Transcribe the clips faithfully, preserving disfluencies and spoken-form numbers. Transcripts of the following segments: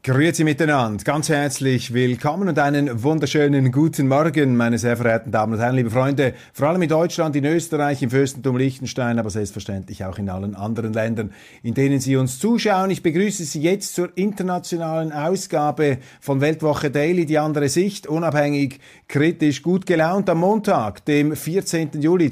Grüezi miteinander, ganz herzlich willkommen und einen wunderschönen guten Morgen, meine sehr verehrten Damen und Herren, liebe Freunde, vor allem in Deutschland, in Österreich, im Fürstentum Liechtenstein, aber selbstverständlich auch in allen anderen Ländern, in denen Sie uns zuschauen. Ich begrüße Sie jetzt zur internationalen Ausgabe von Weltwoche Daily, die andere Sicht, unabhängig, kritisch, gut gelaunt am Montag, dem vierzehnten Juli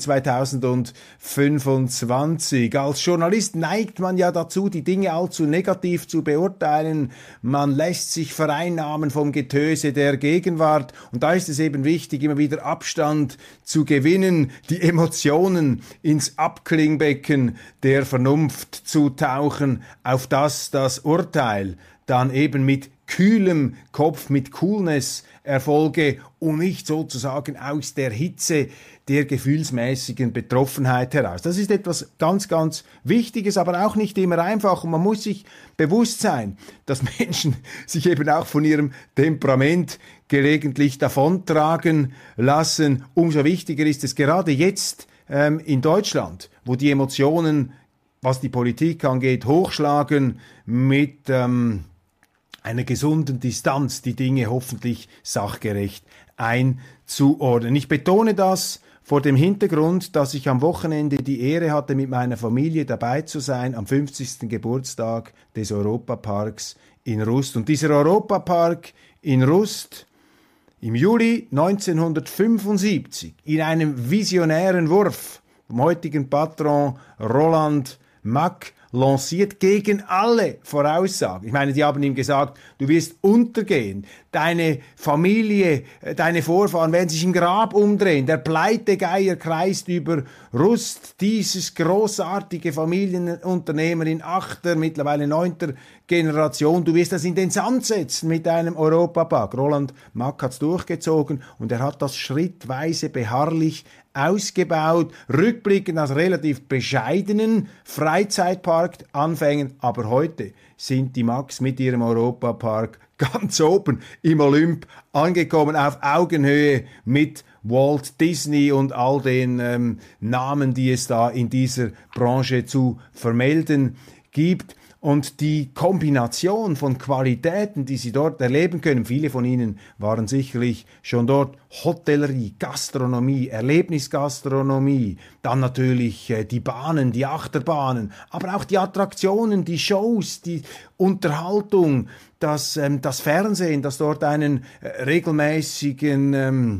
zweitausendfünfundzwanzig. Als Journalist neigt man ja dazu, die Dinge allzu negativ zu beurteilen. Man lässt sich vereinnahmen vom Getöse der Gegenwart und da ist es eben wichtig, immer wieder Abstand zu gewinnen, die Emotionen ins Abklingbecken der Vernunft zu tauchen, auf das das Urteil dann eben mit kühlem Kopf, mit Coolness erfolge und nicht sozusagen aus der Hitze der gefühlsmäßigen Betroffenheit heraus. Das ist etwas ganz, ganz Wichtiges, aber auch nicht immer einfach. Und man muss sich bewusst sein, dass Menschen sich eben auch von ihrem Temperament gelegentlich davontragen lassen. Umso wichtiger ist es gerade jetzt ähm, in Deutschland, wo die Emotionen, was die Politik angeht, hochschlagen, mit ähm, einer gesunden Distanz die Dinge hoffentlich sachgerecht einzuordnen. Ich betone das vor dem Hintergrund, dass ich am Wochenende die Ehre hatte, mit meiner Familie dabei zu sein am fünfzigsten Geburtstag des Europaparks in Rust. Und dieser Europapark in Rust im Juli neunzehnhundertfünfundsiebzig in einem visionären Wurf vom heutigen Patron Roland Mack lanciert gegen alle Voraussagen. Ich meine, die haben ihm gesagt, du wirst untergehen, deine Familie, deine Vorfahren werden sich im Grab umdrehen, der Pleitegeier kreist über Rust, dieses großartige Familienunternehmen in achter, mittlerweile neunter Generation, du wirst das in den Sand setzen mit deinem Europapark. Roland Mack hat's durchgezogen und er hat das schrittweise beharrlich ausgebaut, rückblickend aus relativ bescheidenen Freizeitpark anfängen, aber heute sind die Macks mit ihrem Europapark ganz oben im Olymp angekommen, auf Augenhöhe mit Walt Disney und all den ähm, Namen, die es da in dieser Branche zu vermelden gibt. Und die Kombination von Qualitäten, die Sie dort erleben können, viele von Ihnen waren sicherlich schon dort, Hotellerie, Gastronomie, Erlebnisgastronomie, dann natürlich äh, die Bahnen, die Achterbahnen, aber auch die Attraktionen, die Shows, die Unterhaltung, das, ähm, das Fernsehen, das dort einen äh, regelmäßigen... Ähm,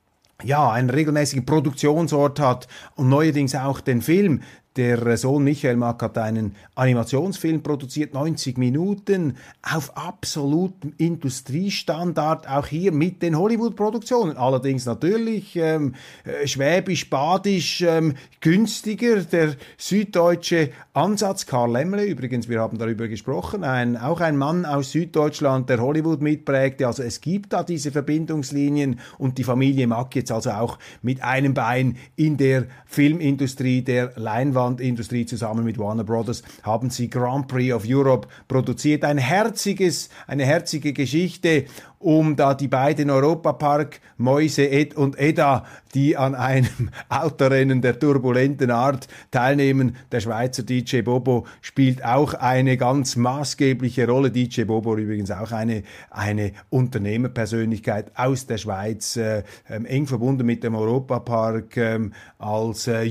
ja, einen regelmäßigen Produktionsort hat und neuerdings auch den Film. Der Sohn Michael Mack hat einen Animationsfilm produziert, neunzig Minuten, auf absolutem Industriestandard, auch hier mit den Hollywood-Produktionen. Allerdings natürlich ähm, äh, schwäbisch-badisch ähm, günstiger, der süddeutsche Ansatz. Karl Lemmle, übrigens, wir haben darüber gesprochen, ein, auch ein Mann aus Süddeutschland, der Hollywood mitprägte. Also es gibt da diese Verbindungslinien und die Familie Mack jetzt also auch mit einem Bein in der Filmindustrie, der Leinwand. Industrie zusammen mit Warner Brothers haben sie Grand Prix of Europe produziert. Ein herziges, eine herzige Geschichte um da die beiden Europapark-Mäuse Ed und Edda, die an einem Autorennen der turbulenten Art teilnehmen. Der Schweizer D J Bobo spielt auch eine ganz maßgebliche Rolle. D J Bobo übrigens auch eine, eine Unternehmerpersönlichkeit aus der Schweiz, äh, ähm, eng verbunden mit dem Europapark, ähm, als äh,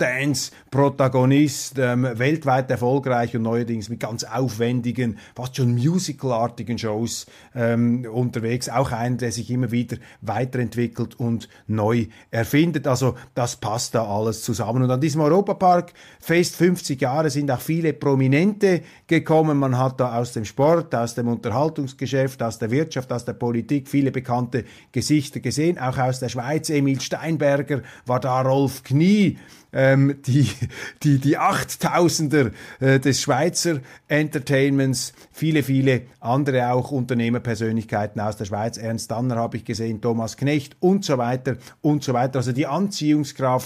Eurodance-Protagonist, ähm, weltweit erfolgreich und neuerdings mit ganz aufwendigen, fast schon musicalartigen Shows ähm, unterwegs. Auch einer, der sich immer wieder weiterentwickelt und neu erfindet. Also das passt da alles zusammen. Und an diesem Europapark Fest fünfzig Jahre sind auch viele Prominente gekommen. Man hat da aus dem Sport, aus dem Unterhaltungsgeschäft, aus der Wirtschaft, aus der Politik viele bekannte Gesichter gesehen. Auch aus der Schweiz, Emil Steinberger war da, Rolf Knie, ähm, die, die, die Achttausender äh, des Schweizer Entertainments, viele, viele andere auch Unternehmerpersönlichkeiten aus der Schweiz, Ernst Danner habe ich gesehen, Thomas Knecht und so weiter und so weiter. Also die Anziehungskraft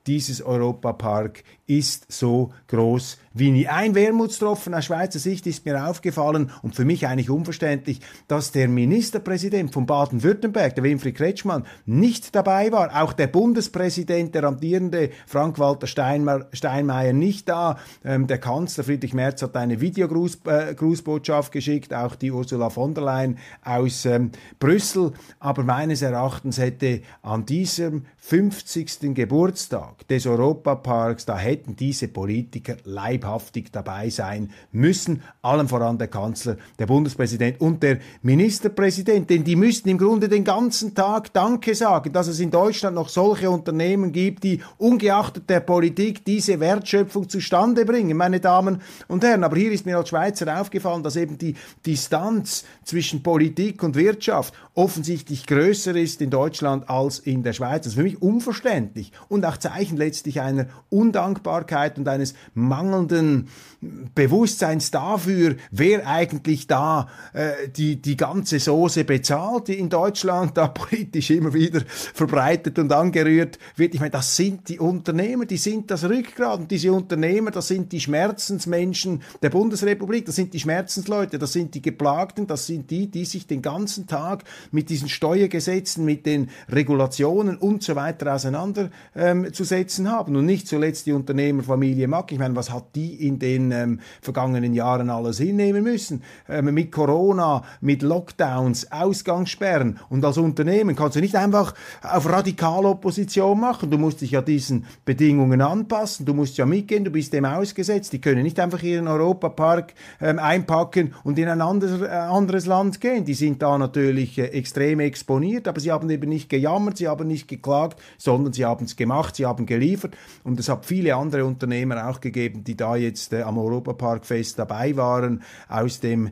dieses Europapark ist so groß wie nie. Ein Wermutstropfen aus Schweizer Sicht ist mir aufgefallen und für mich eigentlich unverständlich, dass der Ministerpräsident von Baden-Württemberg, der Winfried Kretschmann, nicht dabei war. Auch der Bundespräsident, der amtierende Frank-Walter Steinmeier, nicht da. Ähm, der Kanzler Friedrich Merz hat eine Videogrußbotschaft äh, geschickt, auch die Ursula von der Leyen aus ähm, Brüssel. Aber meines Erachtens hätte an diesem fünfzigsten Geburtstag des Europaparks, da hätten diese Politiker leibhaftig dabei sein müssen, allem voran der Kanzler, der Bundespräsident und der Ministerpräsident, denn die müssten im Grunde den ganzen Tag Danke sagen, dass es in Deutschland noch solche Unternehmen gibt, die ungeachtet der Politik diese Wertschöpfung zustande bringen, meine Damen und Herren. Aber hier ist mir als Schweizer aufgefallen, dass eben die Distanz zwischen Politik und Wirtschaft offensichtlich größer ist in Deutschland als in der Schweiz. Das ist für mich unverständlich und auch Zeichen letztlich einer Undankbarkeit und eines mangelnden Bewusstseins dafür, wer eigentlich da äh, die, die ganze Soße bezahlt, die in Deutschland da politisch immer wieder verbreitet und angerührt wird. Ich meine, das sind die Unternehmer, die sind das Rückgrat. Und diese Unternehmer, das sind die Schmerzensmenschen der Bundesrepublik, das sind die Schmerzensleute, das sind die Geplagten, das sind die, die sich den ganzen Tag mit diesen Steuergesetzen, mit den Regulationen und so weiter auseinanderzusetzen ähm, haben. Und nicht zuletzt die Unternehmerfamilie Mack. Ich meine, was hat die in den ähm, vergangenen Jahren alles hinnehmen müssen? Ähm, mit Corona, mit Lockdowns, Ausgangssperren. Und als Unternehmen kannst du nicht einfach auf Radikalopposition machen. Du musst dich ja diesen Bedingungen anpassen. Du musst ja mitgehen. Du bist dem ausgesetzt. Die können nicht einfach ihren Europapark ähm, einpacken und in ein anderes, äh, anderes Land gehen. Die sind da natürlich äh, extrem exponiert, aber sie haben eben nicht gejammert, sie haben nicht geklagt, sondern sie haben es gemacht, sie haben geliefert. Und es hat viele andere Unternehmer auch gegeben, die da jetzt äh, am Europaparkfest dabei waren, aus dem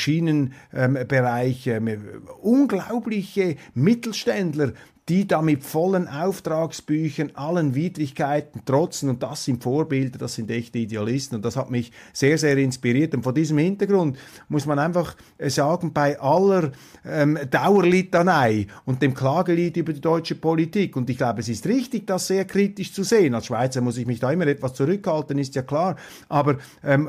Maschinenbereich, ähm, äh, unglaubliche Mittelständler, die da mit vollen Auftragsbüchern allen Widrigkeiten trotzen, und das sind Vorbilder, das sind echte Idealisten, und das hat mich sehr, sehr inspiriert. Und vor diesem Hintergrund muss man einfach sagen, bei aller ähm, Dauerlitanei und dem Klagelied über die deutsche Politik, und ich glaube, es ist richtig, das sehr kritisch zu sehen, als Schweizer muss ich mich da immer etwas zurückhalten, ist ja klar, aber ähm,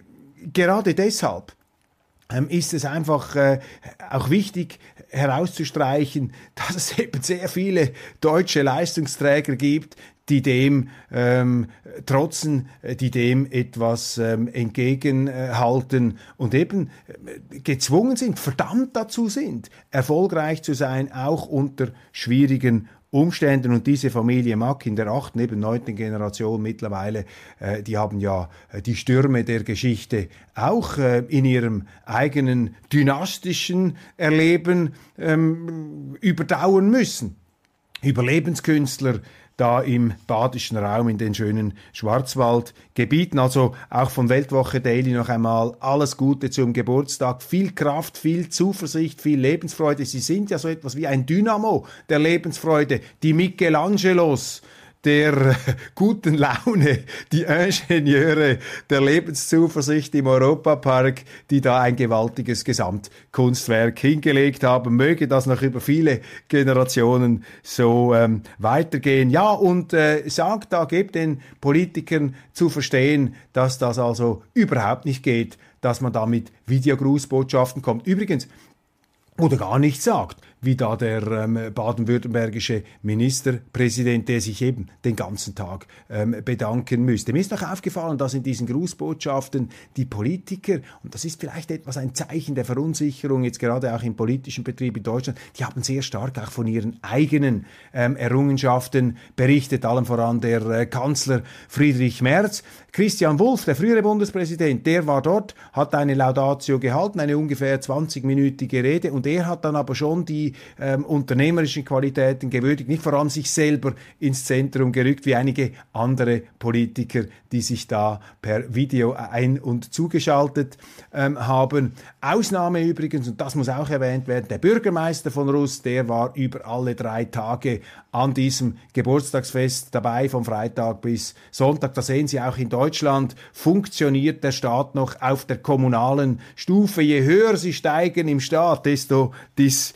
gerade deshalb Ähm, ist es einfach äh, auch wichtig herauszustreichen, dass es eben sehr viele deutsche Leistungsträger gibt, die dem ähm, trotzen, die dem etwas ähm, entgegenhalten und eben äh, gezwungen sind, verdammt dazu sind, erfolgreich zu sein, auch unter schwierigen Umständen. Und diese Familie Mack in der achten, eben neunten Generation mittlerweile, äh, die haben ja äh, die Stürme der Geschichte auch äh, in ihrem eigenen dynastischen Erleben ähm, überdauern müssen. Überlebenskünstler da im badischen Raum in den schönen Schwarzwaldgebieten. Also auch von Weltwoche Daily noch einmal alles Gute zum Geburtstag. Viel Kraft, viel Zuversicht, viel Lebensfreude. Sie sind ja so etwas wie ein Dynamo der Lebensfreude. Die Michelangelos der guten Laune, die Ingenieure der Lebenszuversicht im Europapark, die da ein gewaltiges Gesamtkunstwerk hingelegt haben. Möge das noch über viele Generationen so ähm, weitergehen. Ja, und äh, sagt da, gebt den Politikern zu verstehen, dass das also überhaupt nicht geht, dass man da mit Videogrußbotschaften kommt. Übrigens, oder gar nichts sagt, wie da der ähm, baden-württembergische Ministerpräsident, der sich eben den ganzen Tag ähm, bedanken müsste. Mir ist noch aufgefallen, dass in diesen Grußbotschaften die Politiker, und das ist vielleicht etwas ein Zeichen der Verunsicherung, jetzt gerade auch im politischen Betrieb in Deutschland, die haben sehr stark auch von ihren eigenen ähm, Errungenschaften berichtet, allem voran der äh, Kanzler Friedrich Merz. Christian Wulff, der frühere Bundespräsident, der war dort, hat eine Laudatio gehalten, eine ungefähr zwanzigminütige Rede, und er hat dann aber schon die ähm, unternehmerischen Qualitäten gewürdigt, nicht vor allem sich selber ins Zentrum gerückt, wie einige andere Politiker, die sich da per Video ein- und zugeschaltet ähm, haben. Ausnahme übrigens, und das muss auch erwähnt werden, der Bürgermeister von Rust, der war über alle drei Tage an diesem Geburtstagsfest dabei, vom Freitag bis Sonntag. Da sehen Sie, auch in Deutschland funktioniert der Staat noch auf der kommunalen Stufe. Je höher Sie steigen im Staat, desto dysfunktionaler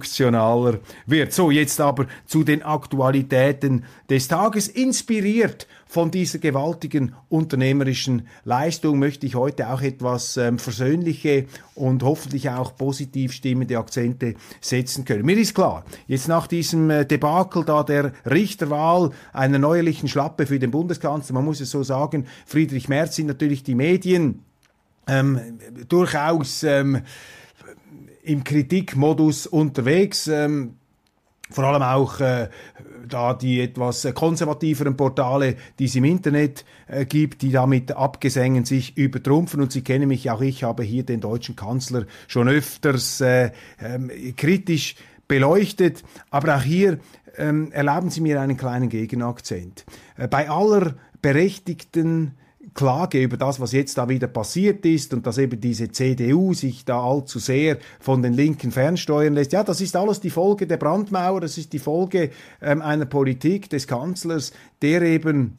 funktionaler wird. So, jetzt aber zu den Aktualitäten des Tages. Inspiriert von dieser gewaltigen unternehmerischen Leistung möchte ich heute auch etwas ähm, versöhnliche und hoffentlich auch positiv stimmende Akzente setzen können. Mir ist klar, jetzt nach diesem äh, Debakel da der Richterwahl, einer neuerlichen Schlappe für den Bundeskanzler, man muss es so sagen, Friedrich Merz, sind natürlich die Medien ähm, durchaus ähm, im Kritikmodus unterwegs, ähm, vor allem auch äh, da die etwas konservativeren Portale, die es im Internet äh, gibt, die da mit Abgesängen sich übertrumpfen. Und Sie kennen mich, auch ich habe hier den deutschen Kanzler schon öfters äh, ähm, kritisch beleuchtet. Aber auch hier ähm, erlauben Sie mir einen kleinen Gegenakzent. Äh, bei aller berechtigten Klage über das, was jetzt da wieder passiert ist und dass eben diese C D U sich da allzu sehr von den Linken fernsteuern lässt. Ja, das ist alles die Folge der Brandmauer, das ist die Folge ähm, einer Politik des Kanzlers, der eben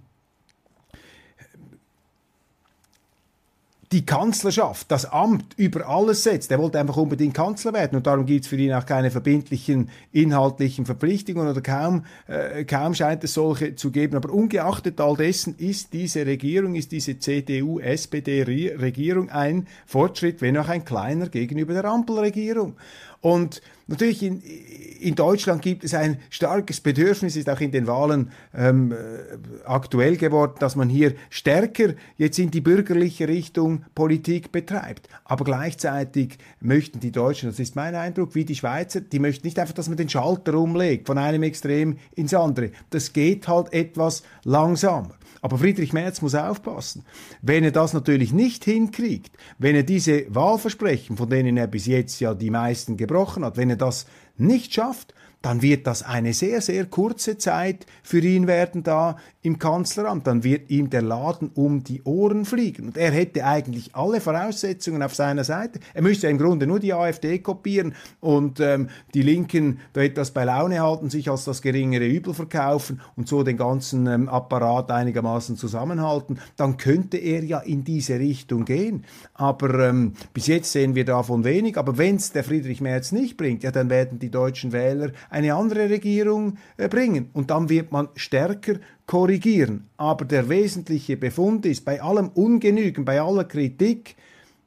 die Kanzlerschaft, das Amt über alles setzt. Er wollte einfach unbedingt Kanzler werden und darum gibt es für ihn auch keine verbindlichen inhaltlichen Verpflichtungen oder kaum, äh, kaum scheint es solche zu geben. Aber ungeachtet all dessen ist diese Regierung, ist diese C D U S P D-Regierung ein Fortschritt, wenn auch ein kleiner gegenüber der Ampelregierung. Und natürlich in, in Deutschland gibt es ein starkes Bedürfnis, ist auch in den Wahlen ähm, aktuell geworden, dass man hier stärker jetzt in die bürgerliche Richtung Politik betreibt. Aber gleichzeitig möchten die Deutschen, das ist mein Eindruck, wie die Schweizer, die möchten nicht einfach, dass man den Schalter umlegt von einem Extrem ins andere. Das geht halt etwas langsamer. Aber Friedrich Merz muss aufpassen. Wenn er das natürlich nicht hinkriegt, wenn er diese Wahlversprechen, von denen er bis jetzt ja die meisten gebrochen hat, wenn er das nicht schafft, dann wird das eine sehr, sehr kurze Zeit für ihn werden da im Kanzleramt. Dann wird ihm der Laden um die Ohren fliegen. Und er hätte eigentlich alle Voraussetzungen auf seiner Seite. Er müsste im Grunde nur die AfD kopieren und ähm, die Linken da etwas bei Laune halten, sich als das geringere Übel verkaufen und so den ganzen ähm, Apparat einigermaßen zusammenhalten. Dann könnte er ja in diese Richtung gehen. Aber ähm, bis jetzt sehen wir davon wenig. Aber wenn es der Friedrich Merz nicht bringt, ja, dann werden die deutschen Wähler eine andere Regierung äh, bringen. Und dann wird man stärker korrigieren. Aber der wesentliche Befund ist, bei allem Ungenügen, bei aller Kritik,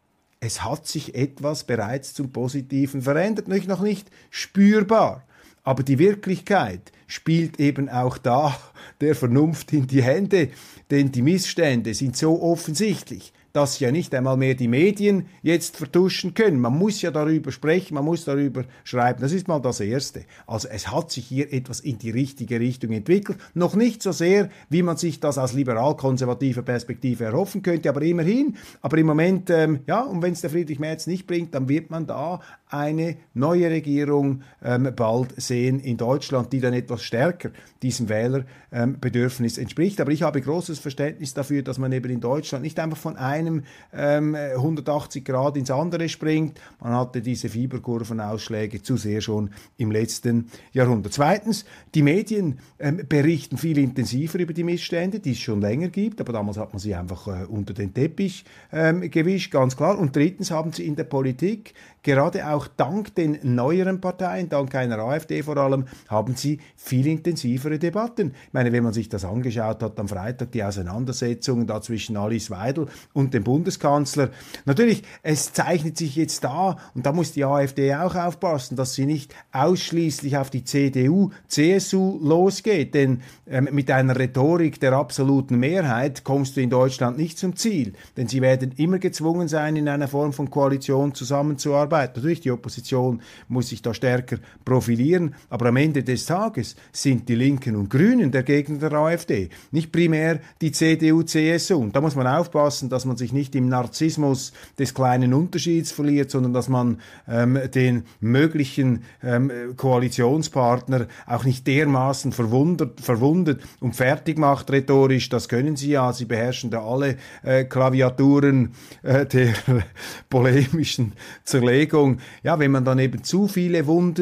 es hat sich etwas bereits zum Positiven verändert, nicht noch nicht spürbar. Aber die Wirklichkeit spielt eben auch da der Vernunft in die Hände, denn die Missstände sind so offensichtlich, dass ja nicht einmal mehr die Medien jetzt vertuschen können. Man muss ja darüber sprechen, man muss darüber schreiben. Das ist mal das Erste. Also es hat sich hier etwas in die richtige Richtung entwickelt. Noch nicht so sehr, wie man sich das aus liberal-konservativer Perspektive erhoffen könnte, aber immerhin. Aber im Moment, ähm, ja, und wenn es der Friedrich Merz nicht bringt, dann wird man da eine neue Regierung ähm, bald sehen in Deutschland, die dann etwas stärker diesem Wählerbedürfnis ähm, entspricht. Aber ich habe großes Verständnis dafür, dass man eben in Deutschland nicht einfach von einem ähm, hundertachtzig Grad ins andere springt. Man hatte diese Fieberkurvenausschläge zu sehr schon im letzten Jahrhundert. Zweitens, die Medien ähm, berichten viel intensiver über die Missstände, die es schon länger gibt, aber damals hat man sie einfach äh, unter den Teppich ähm, gewischt, ganz klar. Und drittens haben sie in der Politik, gerade auch dank den neueren Parteien, dank einer AfD vor allem, haben sie viel intensivere Debatten. Ich meine, wenn man sich das angeschaut hat, am Freitag die Auseinandersetzungen da zwischen Alice Weidel und dem Bundeskanzler. Natürlich, es zeichnet sich jetzt da, und da muss die AfD auch aufpassen, dass sie nicht ausschließlich auf die C D U, C S U losgeht, denn ähm, mit einer Rhetorik der absoluten Mehrheit kommst du in Deutschland nicht zum Ziel, denn sie werden immer gezwungen sein, in einer Form von Koalition zusammenzuarbeiten. Natürlich, die Opposition muss sich da stärker profilieren, aber am Ende des Tages sind die Linken und Grünen der Gegner der AfD, nicht primär die C D U, C S U. Und da muss man aufpassen, dass man sich nicht im Narzissmus des kleinen Unterschieds verliert, sondern dass man ähm, den möglichen ähm, Koalitionspartner auch nicht dermaßen verwundert, verwundet und fertig macht rhetorisch. Das können sie ja, sie beherrschen da alle äh, Klaviaturen äh, der polemischen Zerlegung. Ja, wenn man dann eben zu viele Wunden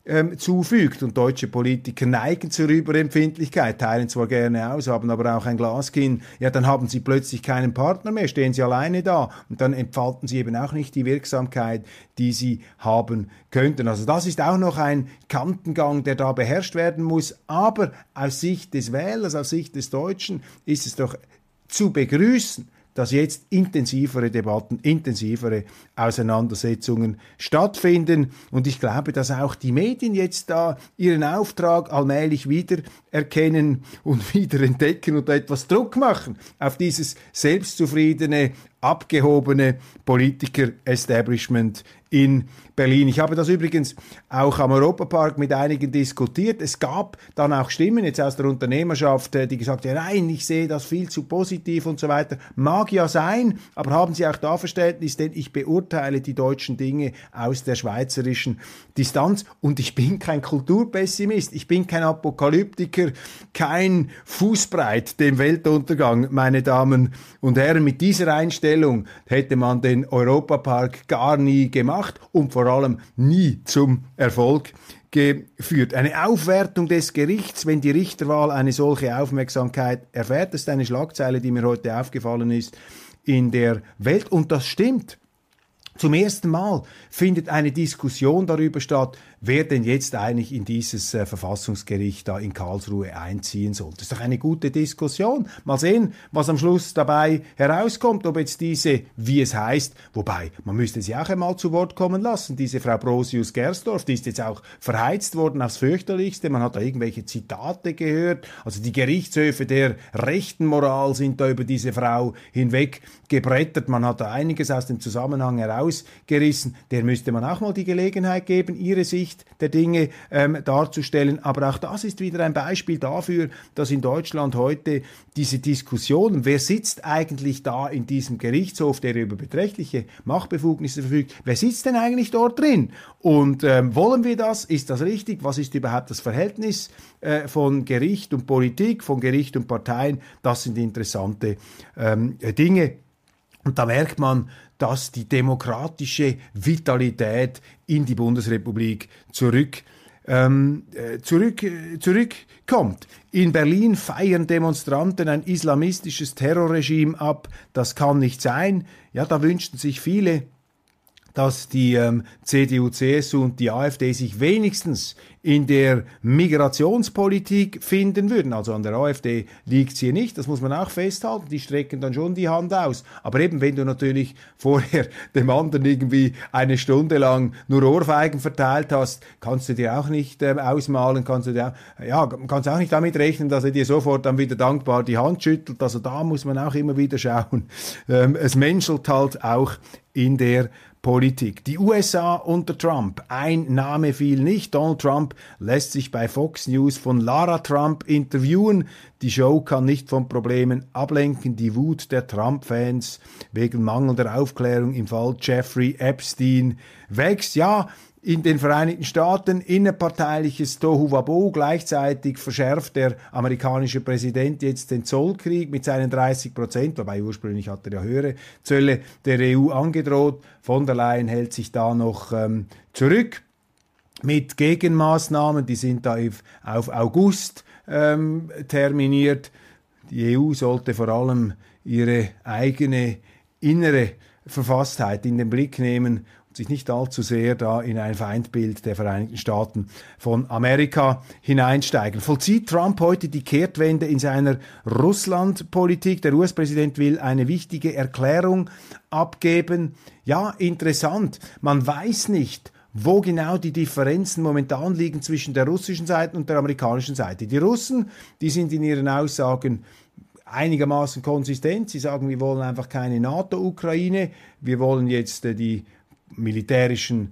ähm, zufügt. Und deutsche Politiker neigen zur Überempfindlichkeit, teilen zwar gerne aus, haben aber auch ein Glaskinn. Ja, dann haben sie plötzlich keinen Partner mehr, stehen sie alleine da und dann entfalten sie eben auch nicht die Wirksamkeit, die sie haben könnten. Also das ist auch noch ein Kantengang, der da beherrscht werden muss. Aber aus Sicht des Wählers, aus Sicht des Deutschen ist es doch zu begrüßen, dass jetzt intensivere Debatten, intensivere Auseinandersetzungen stattfinden. Und ich glaube, dass auch die Medien jetzt da ihren Auftrag allmählich wieder erkennen und wieder entdecken und etwas Druck machen auf dieses selbstzufriedene, abgehobene Politiker-Establishment in Berlin. Ich habe das übrigens auch am Europapark mit einigen diskutiert. Es gab dann auch Stimmen jetzt aus der Unternehmerschaft, die gesagt haben, nein, ich sehe das viel zu positiv und so weiter. Mag ja sein, aber haben Sie auch da Verständnis, denn ich beurteile die deutschen Dinge aus der schweizerischen Distanz und ich bin kein Kulturpessimist, ich bin kein Apokalyptiker, kein Fußbreit dem Weltuntergang, meine Damen und Herren. Mit dieser Einstellung hätte man den Europapark gar nie gemacht und vor allem nie zum Erfolg geführt. Eine Aufwertung des Gerichts, wenn die Richterwahl eine solche Aufmerksamkeit erfährt, das ist eine Schlagzeile, die mir heute aufgefallen ist in der Welt und das stimmt. Zum ersten Mal findet eine Diskussion darüber statt, wer denn jetzt eigentlich in dieses äh, Verfassungsgericht da in Karlsruhe einziehen soll. Das ist doch eine gute Diskussion. Mal sehen, was am Schluss dabei herauskommt, ob jetzt diese, wie es heißt, wobei, man müsste sie auch einmal zu Wort kommen lassen, diese Frau Brosius-Gersdorf, die ist jetzt auch verheizt worden aufs Fürchterlichste, man hat da irgendwelche Zitate gehört, also die Gerichtshöfe der rechten Moral sind da über diese Frau hinweg gebrettert, man hat da einiges aus dem Zusammenhang herausgerissen, der müsste man auch mal die Gelegenheit geben, ihre Sicht der Dinge ähm, darzustellen. Aber auch das ist wieder ein Beispiel dafür, dass in Deutschland heute diese Diskussion, wer sitzt eigentlich da in diesem Gerichtshof, der über beträchtliche Machtbefugnisse verfügt, wer sitzt denn eigentlich dort drin? Und ähm, wollen wir das? Ist das richtig? Was ist überhaupt das Verhältnis äh, von Gericht und Politik, von Gericht und Parteien? Das sind interessante ähm, Dinge. Und da merkt man, dass die demokratische Vitalität in die Bundesrepublik zurück, ähm, äh, zurück, äh, zurückkommt. In Berlin feiern Demonstranten ein islamistisches Terrorregime ab. Das kann nicht sein. Ja, da wünschten sich viele, dass die ähm, C D U, C S U und die AfD sich wenigstens in der Migrationspolitik finden würden. Also an der AfD liegt's hier nicht, das muss man auch festhalten, die strecken dann schon die Hand aus. Aber eben, wenn du natürlich vorher dem anderen irgendwie eine Stunde lang nur Ohrfeigen verteilt hast, kannst du dir auch nicht äh, ausmalen, kannst du dir, ja, kannst auch nicht damit rechnen, dass er dir sofort dann wieder dankbar die Hand schüttelt. Also da muss man auch immer wieder schauen. Ähm, es menschelt halt auch in der Politik. Die U S A unter Trump. Ein Name fiel nicht. Donald Trump lässt sich bei Fox News von Lara Trump interviewen. Die Show kann nicht von Problemen ablenken. Die Wut der Trump-Fans wegen mangelnder Aufklärung im Fall Jeffrey Epstein wächst. Ja, in den Vereinigten Staaten innerparteiliches Tohuwabohu. Gleichzeitig verschärft der amerikanische Präsident jetzt den Zollkrieg mit seinen dreißig Prozent, wobei ursprünglich hat er ja höhere Zölle der E U angedroht. Von der Leyen hält sich da noch ähm, zurück mit Gegenmaßnahmen. Die sind da auf, auf August ähm, terminiert. Die E U sollte vor allem ihre eigene innere Verfasstheit in den Blick nehmen, sich nicht allzu sehr da in ein Feindbild der Vereinigten Staaten von Amerika hineinsteigen. Vollzieht Trump heute die Kehrtwende in seiner Russlandpolitik? Der U S-Präsident will eine wichtige Erklärung abgeben. Ja, interessant. Man weiß nicht, wo genau die Differenzen momentan liegen zwischen der russischen Seite und der amerikanischen Seite. Die Russen, die sind in ihren Aussagen einigermaßen konsistent. Sie sagen, wir wollen einfach keine NATO-Ukraine. Wir wollen jetzt äh, die militärischen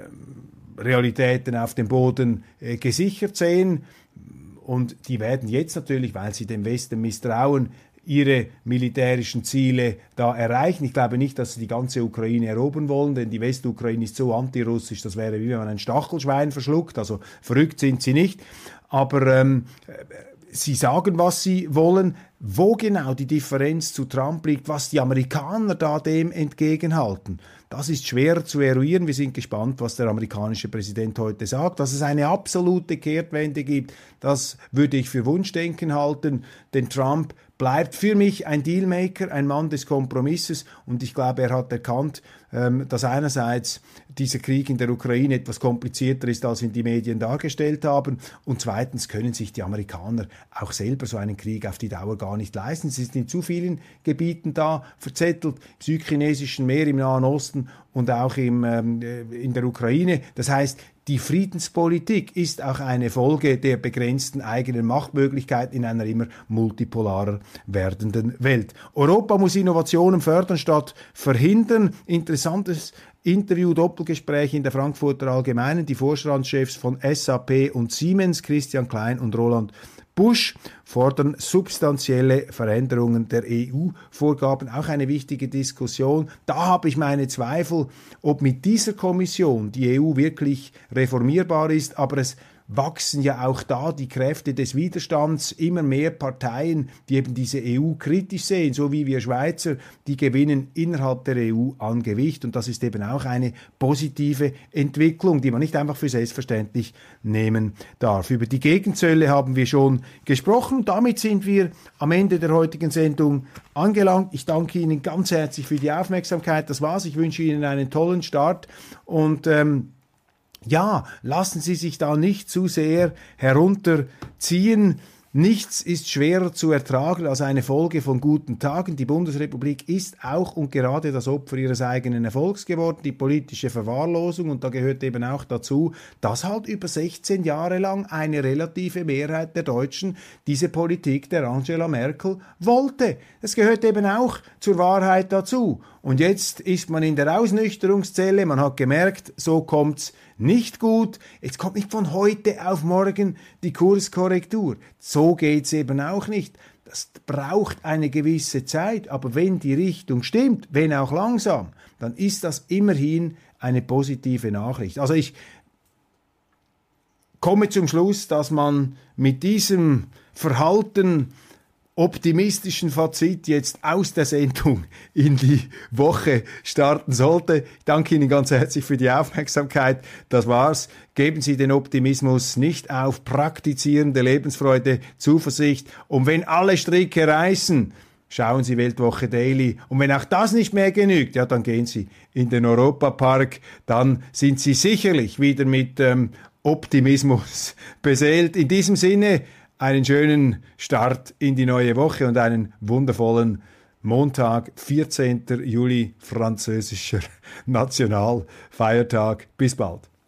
äh, Realitäten auf dem Boden äh, gesichert sehen. Und die werden jetzt natürlich, weil sie dem Westen misstrauen, ihre militärischen Ziele da erreichen. Ich glaube nicht, dass sie die ganze Ukraine erobern wollen, denn die Westukraine ist so antirussisch, das wäre wie wenn man ein Stachelschwein verschluckt. Also verrückt sind sie nicht. Aber ähm, Sie sagen, was sie wollen. Wo genau die Differenz zu Trump liegt, was die Amerikaner da dem entgegenhalten, das ist schwer zu eruieren. Wir sind gespannt, was der amerikanische Präsident heute sagt. Dass es eine absolute Kehrtwende gibt, das würde ich für Wunschdenken halten, denn Trump bleibt für mich ein Dealmaker, ein Mann des Kompromisses, und ich glaube, er hat erkannt, ähm, dass einerseits dieser Krieg in der Ukraine etwas komplizierter ist, als ihn die Medien dargestellt haben, und zweitens können sich die Amerikaner auch selber so einen Krieg auf die Dauer gar nicht leisten. Sie sind in zu vielen Gebieten da verzettelt, im südchinesischen Meer, im Nahen Osten und auch im, ähm, in der Ukraine. Das heißt, die Friedenspolitik ist auch eine Folge der begrenzten eigenen Machtmöglichkeiten in einer immer multipolarer werdenden Welt. Europa muss Innovationen fördern statt verhindern. Interessantes Interview, Doppelgespräch in der Frankfurter Allgemeinen. Die Vorstandschefs von S A P und Siemens, Christian Klein und Roland Busch, fordern substanzielle Veränderungen der E U-Vorgaben. Auch eine wichtige Diskussion. Da habe ich meine Zweifel, ob mit dieser Kommission die E U wirklich reformierbar ist, aber es wachsen ja auch da die Kräfte des Widerstands, immer mehr Parteien, die eben diese E U kritisch sehen, so wie wir Schweizer, die gewinnen innerhalb der E U an Gewicht, und das ist eben auch eine positive Entwicklung, die man nicht einfach für selbstverständlich nehmen darf. Über die Gegenzölle haben wir schon gesprochen, und damit sind wir am Ende der heutigen Sendung angelangt. Ich danke Ihnen ganz herzlich für die Aufmerksamkeit, das war's, ich wünsche Ihnen einen tollen Start und ähm, ja, lassen Sie sich da nicht zu sehr herunterziehen. Nichts ist schwerer zu ertragen als eine Folge von guten Tagen. Die Bundesrepublik ist auch und gerade das Opfer ihres eigenen Erfolgs geworden, die politische Verwahrlosung, und da gehört eben auch dazu, dass halt über sechzehn Jahre lang eine relative Mehrheit der Deutschen diese Politik der Angela Merkel wollte. Das gehört eben auch zur Wahrheit dazu. Und jetzt ist man in der Ausnüchterungszelle, man hat gemerkt, so kommt's nicht gut. Jetzt kommt nicht von heute auf morgen die Kurskorrektur. So geht's eben auch nicht. Das braucht eine gewisse Zeit, aber wenn die Richtung stimmt, wenn auch langsam, dann ist das immerhin eine positive Nachricht. Also ich komme zum Schluss, dass man mit diesem Verhalten optimistischen Fazit jetzt aus der Sendung in die Woche starten sollte. Ich danke Ihnen ganz herzlich für die Aufmerksamkeit. Das war's. Geben Sie den Optimismus nicht auf. Praktizierende Lebensfreude, Zuversicht. Und wenn alle Stricke reißen, schauen Sie Weltwoche Daily. Und wenn auch das nicht mehr genügt, ja, dann gehen Sie in den Europapark. Dann sind Sie sicherlich wieder mit ähm, Optimismus beseelt. In diesem Sinne, einen schönen Start in die neue Woche und einen wundervollen Montag, vierzehnten Juli, französischer Nationalfeiertag. Bis bald.